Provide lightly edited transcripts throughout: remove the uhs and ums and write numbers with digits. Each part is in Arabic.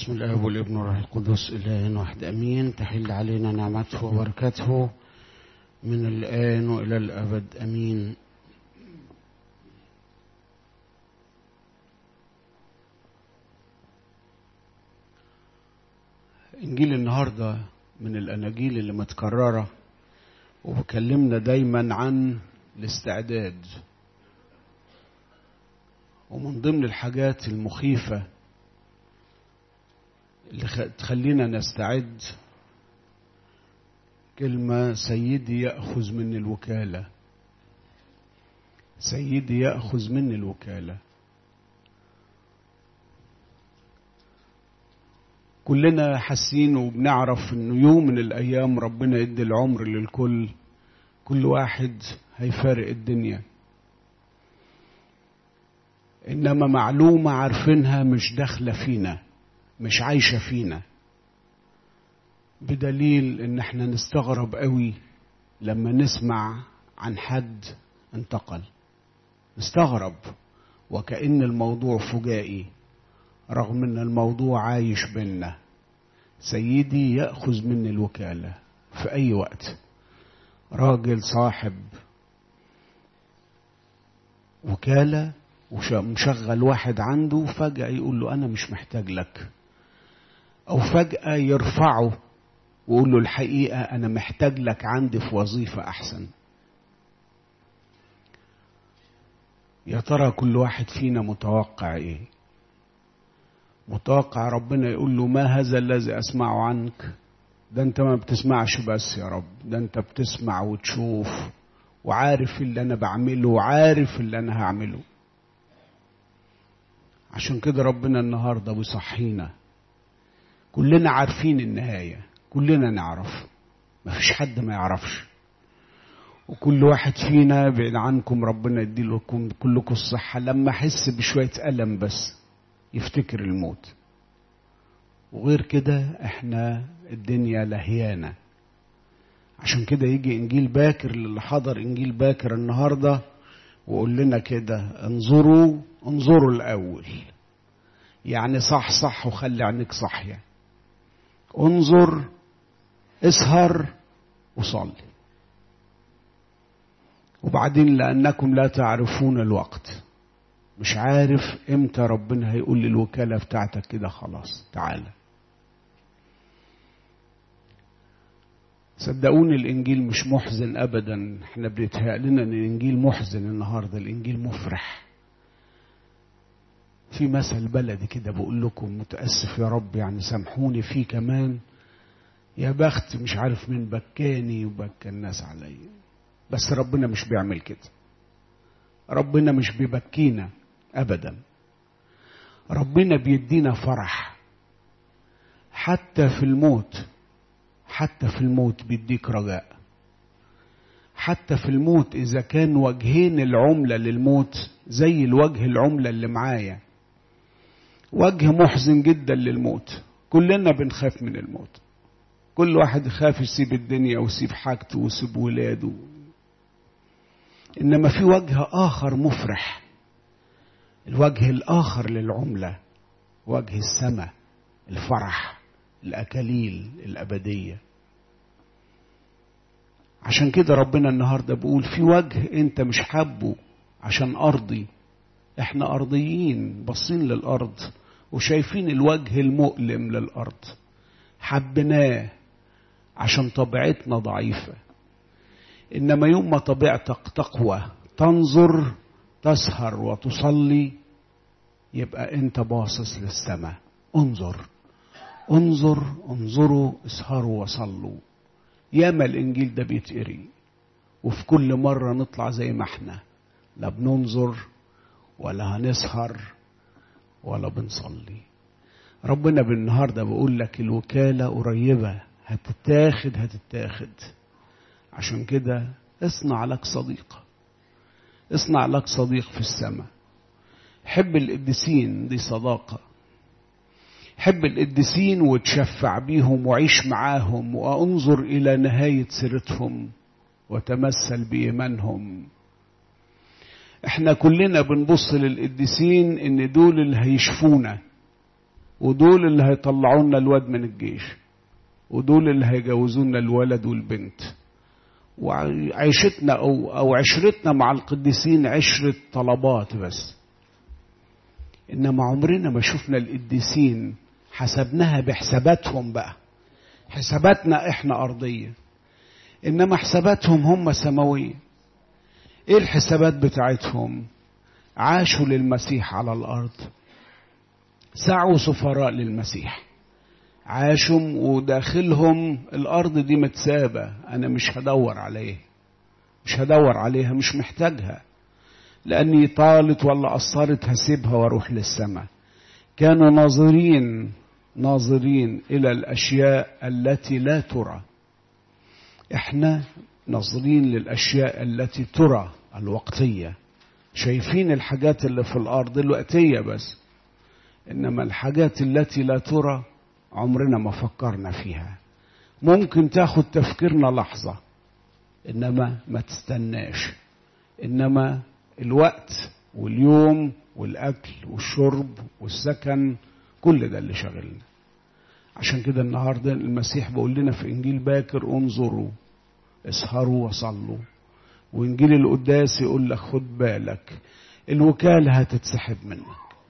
بسم الله والابن والروح القدس إله واحد أمين. تحل علينا نعمته وبركاته من الآن وإلى الأبد أمين. إنجيل النهاردة من الأناجيل اللي متكررة وبكلمنا دايما عن الاستعداد، ومن ضمن الحاجات المخيفة اللي تخلينا نستعد كلمة سيدي يأخذ مني الوكالة. سيدي يأخذ مني الوكالة. كلنا حاسين وبنعرف انه يوم من الايام ربنا يدي العمر للكل، كل واحد هيفارق الدنيا، انما معلومة عارفينها مش داخلة فينا، مش عايشة فينا، بدليل ان احنا نستغرب قوي لما نسمع عن حد انتقل. نستغرب وكأن الموضوع فجائي، رغم ان الموضوع عايش بينا. سيدي يأخذ مني الوكالة في اي وقت. راجل صاحب وكالة ومشغل واحد عنده، فجأة يقول له انا مش محتاج لك، او فجأة يرفعه ويقول له الحقيقة انا محتاج لك عندي في وظيفة احسن. يا ترى كل واحد فينا متوقع ايه؟ متوقع ربنا يقول له ما هذا الذي اسمعه عنك؟ ده انت ما بتسمعش بس يا رب، ده انت بتسمع وتشوف وعارف اللي انا بعمله وعارف اللي انا هعمله. عشان كده ربنا النهاردة بيصحينا. كلنا عارفين النهاية، كلنا نعرف، مفيش حد ما يعرفش، وكل واحد فينا بعيد عنكم ربنا يديلكم كلكم الصحة لما احس بشوية ألم بس يفتكر الموت. وغير كده احنا الدنيا لهيانة. عشان كده يجي انجيل باكر للي حضر انجيل باكر النهاردة وقول لنا كده انظروا الاول، يعني صح وخلي عينيك صاحية، انظر، اسهر وصلي. وبعدين لأنكم لا تعرفون الوقت، مش عارف امتى ربنا هيقول لي الوكالة بتاعتك كده خلاص تعالى. صدقوني الانجيل مش محزن ابدا. احنا بنتهيأ لنا ان الانجيل محزن النهارده، الانجيل مفرح. في مثل بلدي كده بقول لكم، متأسف يا رب يعني سامحوني فيه كمان، يا بخت مش عارف مين بكاني وبكى الناس عليا. بس ربنا مش بيعمل كده. ربنا مش بيبكينا ابدا. ربنا بيدينا فرح حتى في الموت. حتى في الموت بيديك رجاء. حتى في الموت إذا كان وجهين العملة للموت زي الوجه العملة اللي معايا، وجه محزن جدا للموت. كلنا بنخاف من الموت، كل واحد خاف يسيب الدنيا ويسيب حاجته ويسيب ولاده. إنما في وجه آخر مفرح، الوجه الآخر للعملة، وجه السماء، الفرح، الأكاليل الأبدية. عشان كده ربنا النهاردة بيقول في وجه انت مش حابه عشان أرضي. احنا أرضيين باصين للأرض وشايفين الوجه المؤلم للأرض، حبناه عشان طبيعتنا ضعيفة. إنما يوم ما طبيعتك تقوى، تنظر، تسهر وتصلي، يبقى انت باصص للسماء. انظروا اسهروا وصلوا. ياما الانجيل ده بيتقري، وفي كل مرة نطلع زي ما احنا، لا بننظر ولا هنسهر ولا بنصلي. ربنا بالنهاردة بيقول لك الوكالة قريبة، هتتاخد. عشان كده اصنع لك صديق، اصنع لك صديق في السماء. حب القديسين، دي صداقة. حب القديسين وتشفع بيهم وعيش معاهم وانظر إلى نهاية سيرتهم وتمثل بإيمانهم. احنا كلنا بنبص للقديسين ان دول اللي هيشفونا، ودول اللي هيطلعونا الواد من الجيش، ودول اللي هيجوزونا الولد والبنت. وعيشتنا أو عشرتنا مع القديسين عشرة طلبات بس، إنما عمرنا ما شفنا القديسين حسبناها بحساباتهم. بقى حساباتنا إحنا أرضية، إنما حساباتهم هم سماوية. إيه الحسابات بتاعتهم؟ عاشوا للمسيح على الأرض، سعوا سفراء للمسيح، عاشوا وداخلهم الأرض دي متسابة. أنا مش هدور عليها، مش محتاجها، لأني طالت ولا قصرت هسيبها واروح للسماء. كانوا ناظرين إلى الأشياء التي لا ترى. إحنا ناظرين للأشياء التي ترى الوقتية، شايفين الحاجات اللي في الأرض الوقتية بس، إنما الحاجات التي لا ترى عمرنا ما فكرنا فيها. ممكن تاخد تفكيرنا لحظة، إنما ما تستناش. إنما الوقت واليوم والأكل والشرب والسكن كل ده اللي شغلنا. عشان كده النهاردة المسيح بيقول لنا في إنجيل باكر انظروا اسهروا وصلوا، وإنجيل القداس يقول لك خد بالك الوكالة هتتسحب منك.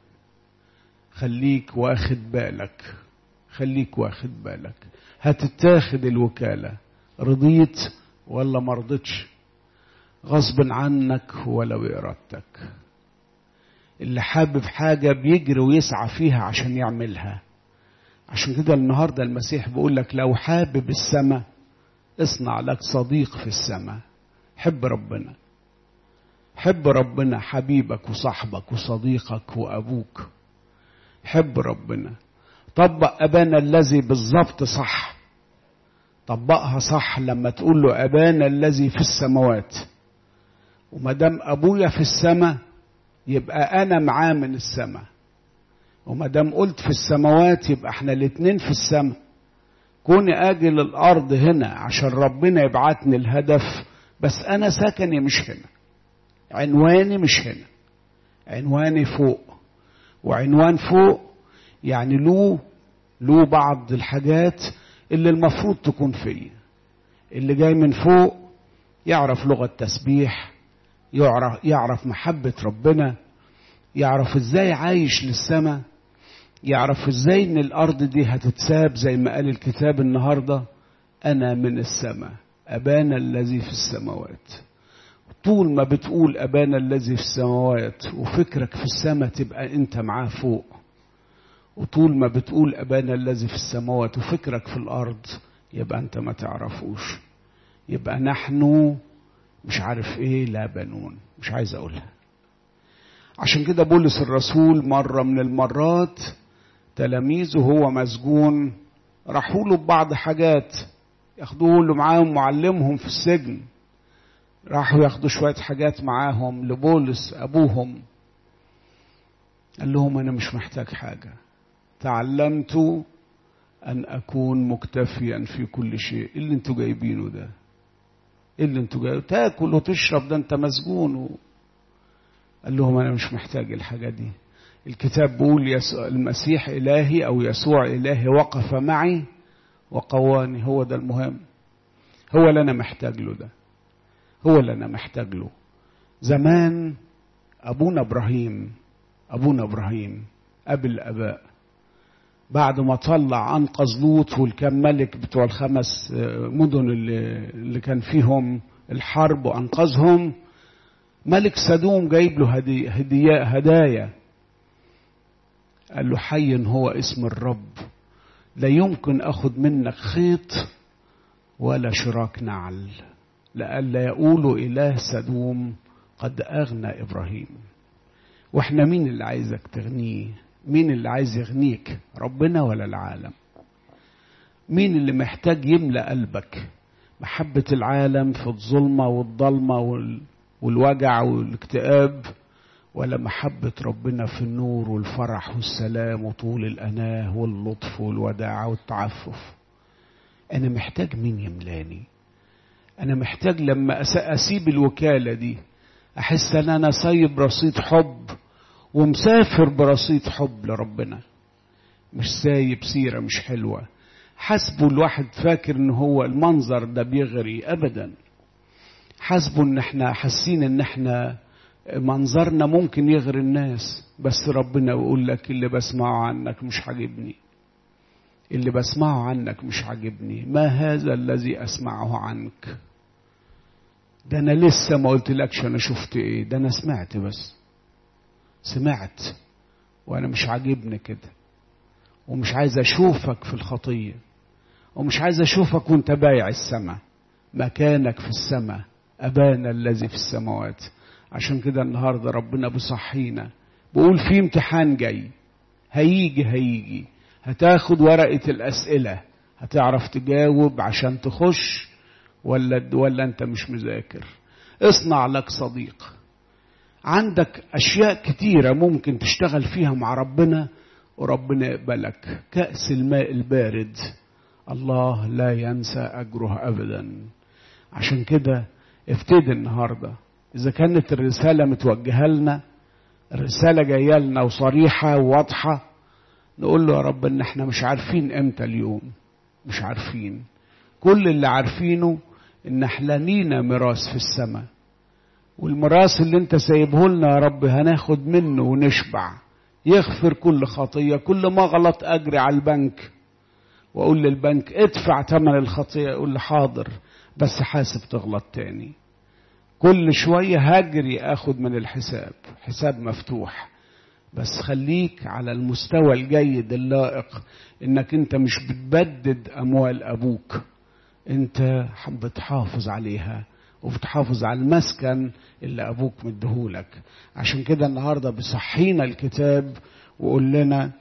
خليك واخد بالك هتتاخد الوكالة، رضيت ولا مرضتش، غصب عنك ولا بإرادتك. اللي حابب حاجة بيجري ويسعى فيها عشان يعملها. عشان كده النهاردة المسيح بيقول لك لو حابب السماء اصنع لك صديق في السماء. حب ربنا حبيبك وصاحبك وصديقك وأبوك. حب ربنا، طبق أبانا الذي بالظبط صح، طبقها صح لما تقول له أبانا الذي في السماوات. ومدام أبويا في السماء يبقى أنا معاه من السماء، ومدام قلت في السماوات يبقى احنا الاتنين في السماء. كوني أجل الأرض هنا عشان ربنا يبعتني الهدف، بس أنا سكني مش هنا، عنواني مش هنا، عنواني فوق. وعنوان فوق يعني له بعض الحاجات اللي المفروض تكون فيا. اللي جاي من فوق يعرف لغة تسبيح، يعرف محبة ربنا، يعرف ازاي عايش للسماء، يعرف ازاي ان الارض دي هتتساب زي ما قال الكتاب النهاردة انا من السماء ابانا الذي في السماوات. طول ما بتقول ابانا الذي في السماوات وفكرك في السماء تبقى انت معاه فوق، وطول ما بتقول أبانا الذي في السماوات وفكرك في الأرض يبقى أنت ما تعرفوش. يبقى نحن مش عارف إيه لا بنون، مش عايز أقولها. عشان كده بولس الرسول مرة من المرات تلاميذه هو مسجون راحوا له ببعض حاجات، ياخدوه له معاهم معلمهم في السجن، راحوا ياخدوا شوية حاجات معاهم لبولس أبوهم. قال لهم أنا مش محتاج حاجة، تعلمت أن أكون مكتفيا في كل شيء. اللي انتوا جايبينه ده، اللي انتوا جايبينه تاكل وتشرب ده انت مسجون. قال لهم أنا مش محتاج الحاجة دي. الكتاب بيقول المسيح إلهي أو يسوع إلهي وقف معي وقواني. هو ده المهم، هو اللي أنا محتاج له، ده هو اللي أنا محتاج له. زمان أبونا إبراهيم أبي الآباء بعد ما طلع أنقذ لوط والكام ملك بتوع ال5 مدن اللي كان فيهم الحرب وأنقذهم، ملك سدوم جايب له هدايا. قال له حي هو اسم الرب، لا يمكن أخذ منك خيط ولا شراك نعل، لئلا يقولوا إله سدوم قد أغنى إبراهيم. وإحنا مين اللي عايزك تغنيه؟ مين اللي عايز يغنيك، ربنا ولا العالم؟ مين اللي محتاج يملأ قلبك؟ محبة العالم في الظلمة والضلمة والوجع والاكتئاب، ولا محبة ربنا في النور والفرح والسلام وطول الأناه واللطف والوداعة والتعفف؟ أنا محتاج مين يملاني؟ أنا محتاج لما أسيب الوكالة دي أحس أن أنا سايب رصيد حب ومسافر برصيد حب لربنا. مش سايب سيرة مش حلوة. حسبه الواحد فاكر ان هو المنظر ده بيغري، ابدا. حسبه ان احنا حاسين ان احنا منظرنا ممكن يغري الناس، بس ربنا يقول لك اللي بسمعه عنك مش عاجبني، اللي بسمعه عنك مش عاجبني. ما هذا الذي اسمعه عنك؟ ده انا لسه ما قلتلكش انا شفت ايه، ده انا سمعت بس، سمعت وانا مش عاجبني كده، ومش عايز اشوفك في الخطية، ومش عايز اشوفك وانت بايع السماء. مكانك في السماء، ابانا الذي في السماوات. عشان كده النهاردة ربنا بيصحينا، بقول في امتحان جاي، هيجي هتاخد ورقة الأسئلة، هتعرف تجاوب عشان تخش ولا انت مش مذاكر. اصنع لك صديق. عندك اشياء كتيرة ممكن تشتغل فيها مع ربنا وربنا يقبلك. كأس الماء البارد الله لا ينسى أجره أبدا. عشان كده ابتدي النهاردة. إذا كانت الرسالة متوجهة لنا، الرسالة جاية لنا وصريحة وواضحة، نقول له يا رب إن احنا مش عارفين امتى اليوم، مش عارفين. كل اللي عارفينه إن احنا لينا ميراث في السماء، والميراث اللي انت سايبه لنا يا رب هناخد منه ونشبع. يغفر كل خطية. كل ما غلط أجري على البنك وأقول للبنك ادفع ثمن الخطية، يقول لي حاضر بس حاسب تغلط تاني. كل شوية هجري أخد من الحساب، حساب مفتوح. بس خليك على المستوى الجيد اللائق، إنك أنت مش بتبدد أموال أبوك، أنت بتحافظ عليها وبتحافظ على المسكن اللي أبوك مديهولك. عشان كده النهاردة بيصحينا الكتاب وقول لنا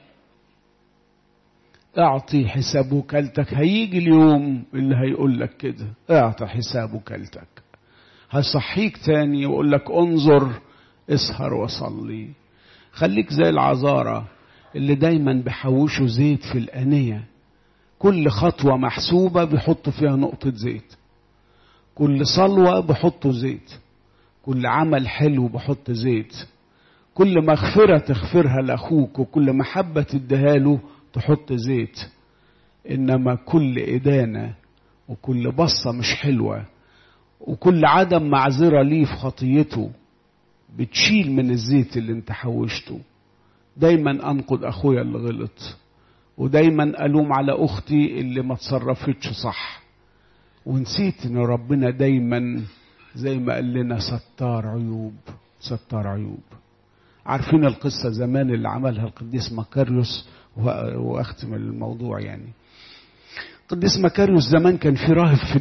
اعطي حساب وكالتك. هيجي اليوم اللي هيقول لك كده، اعطي حساب وكالتك. هيصحيك تاني ويقول لك انظر اسهر وصلي. خليك زي العذارى اللي دايما بيحوشوا زيت في الآنية. كل خطوة محسوبة بيحطوا فيها نقطة زيت، كل صلوة بحطوا زيت، كل عمل حلو بحط زيت، كل مغفرة تغفرها لأخوك وكل محبة تديها له تحط زيت. إنما كل إدانة وكل بصة مش حلوة وكل عدم معذرة ليه في خطيته بتشيل من الزيت اللي انت حوشته. دايما أنقد أخويا اللي غلط، ودايما ألوم على أختي اللي ما تصرفتش صح، ونسيت ان ربنا دايما زي ما قال لنا ستار عيوب، ستار عيوب. عارفين القصة زمان اللي عملها القديس مكاريوس، واختم الموضوع يعني. القديس مكاريوس زمان كان في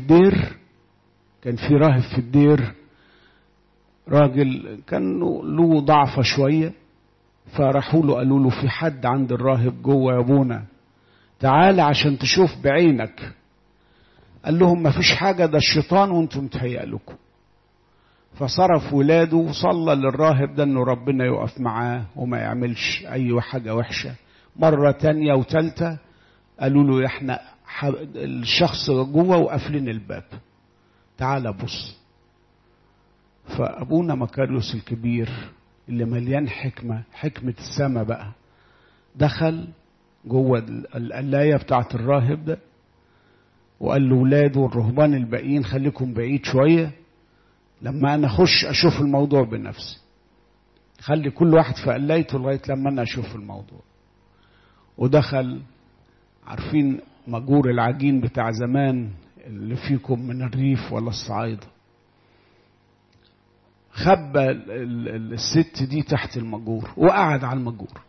راهب في الدير، راجل كان له ضعفة شوية، فراحوا له قالوا له في حد عند الراهب جوه يا ابونا، تعال عشان تشوف بعينك. قال لهم ما فيش حاجة، ده الشيطان وانتم متهيأ لكم. فصرف ولاده وصلى للراهب ده انه ربنا يقف معاه وما يعملش اي حاجة وحشة. مرة تانية وتالتة قالوا له احنا الشخص جوه وقافلين الباب، تعال بص. فابونا مكاريوس الكبير اللي مليان حكمة السماء بقى، دخل جوه القلاية بتاعت الراهب ده وقال له ولاده والرهبان الباقيين خليكم بعيد شوية لما أنا أخش أشوف الموضوع بنفسي. خلي كل واحد في قلايته لغاية لما أنا أشوف الموضوع. ودخل، عارفين مجور العجين بتاع زمان اللي فيكم من الريف ولا الصعايدة، خبى الست دي تحت المجور وقعد على المجور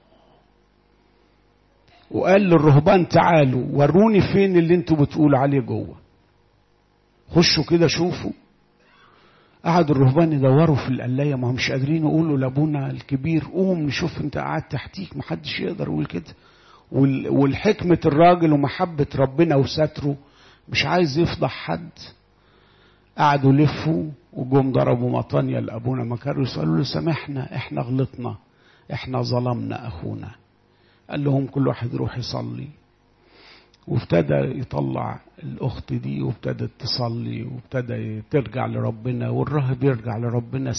وقال للرهبان تعالوا وروني فين اللي انتوا بتقولوا عليه جوه، خشوا كده شوفوا. قعدوا الرهبان يدوروا في القلاية، ما هم مش قادرين يقولوا لابونا الكبير قوم نشوف انت قاعد تحتيك، ما حدش يقدر يقول كده. والحكمة الراجل ومحبة ربنا وستره مش عايز يفضح حد. قعدوا لفوا وجم ضربوا مطانية لأبونا مكاريوس، قالوا له سامحنا احنا غلطنا، احنا ظلمنا أخونا. قال لهم كل واحد يروح يصلي. وابتدى يطلع الأخت دي وابتدت تصلي وابتدى ترجع لربنا، والراهب يرجع لربنا.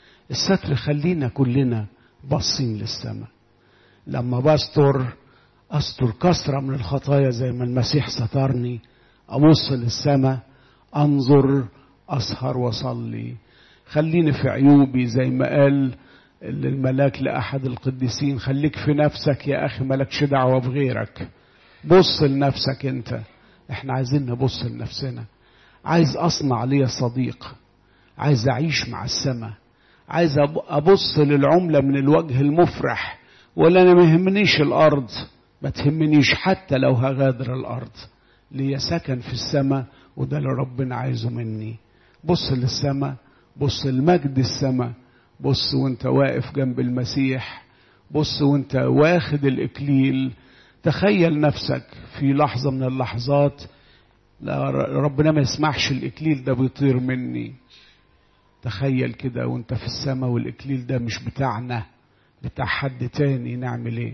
الستر خلينا كلنا باصين للسماء. لما بستر أستر كثرة من الخطايا زي ما المسيح سترني، أبص للسماء، أنظر، أسهر وصلي. خليني في عيوبي زي ما قال الملاك لأحد القديسين، خليك في نفسك يا أخي، مالكش دعوة بغيرك، بص لنفسك أنت. احنا عايزين نبص لنفسنا. عايز أصنع لي صديق، عايز أعيش مع السماء، عايز أبص للعملة من الوجه المفرح، ولا أنا مهمنيش الأرض، ما تهمنيش حتى لو هغادر الأرض، لي سكن في السماء، وده اللي ربنا عايزه مني. بص للسماء، بص لمجد السماء، بص وانت واقف جنب المسيح، بص وانت واخد الإكليل. تخيل نفسك في لحظة من اللحظات، لا ربنا ما يسمحش الإكليل ده بيطير مني. تخيل كده وانت في السماء والإكليل ده مش بتاعنا، بتاع حد تاني. نعمل ايه؟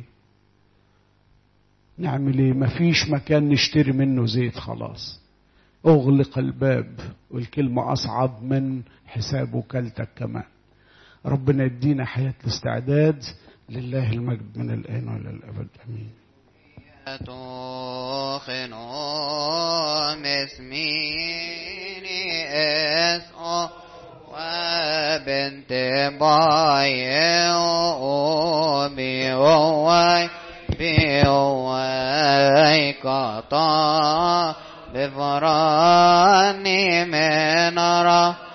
نعمل ايه؟ مفيش مكان نشتري منه زيت، خلاص اغلق الباب، والكلمة اصعب من حساب وكالتك كمان. ربنا يدينا حياة الاستعداد. لله المجد من الآن وإلى الأبد، آمين. وبنت باي وبيوي بيوي قطع بفراني من را